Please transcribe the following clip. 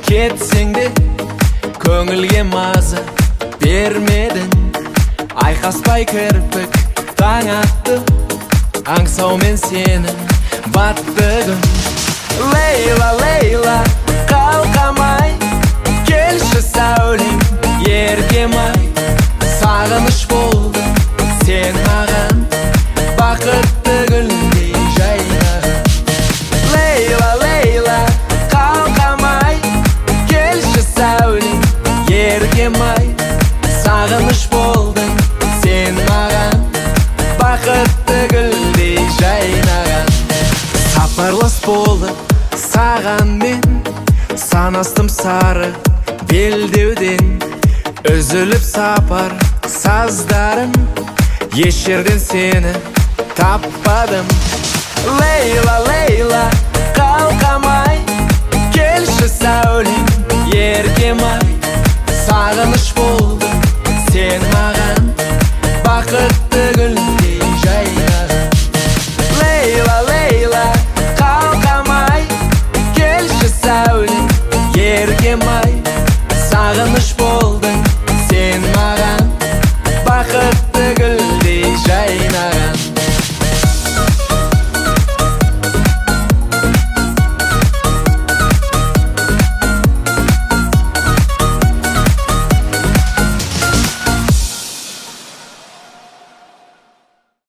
Ketsең де көңілге маза бермедің. Айқаспай кірпік таң атты, аңсаумен сенің баттығым. Лейла, Лейла, қалқамай, келші сәулем, еркем-ай. Сағыныш болды сен маған, бақытты гүлдей жайнаған. Лейла, Лейла, қалқамай, келші сәулем, еркем-ай. Сағыныш болды сен маған, бақытты гүлдей жайнаған. Сапарлас болып саған мен, санастым сары белдеуден. Үзіліп сапар саздарым, еш жерден сені таппадым. Лейла, Лейла, қалқамай, келші сәулем, еркем-ай. Сағыныш болды сен маған, бақытты гүлдей жайнаған. Лейла, Лейла, қалқамай, келші сәулем, еркем-ай. Сағыныш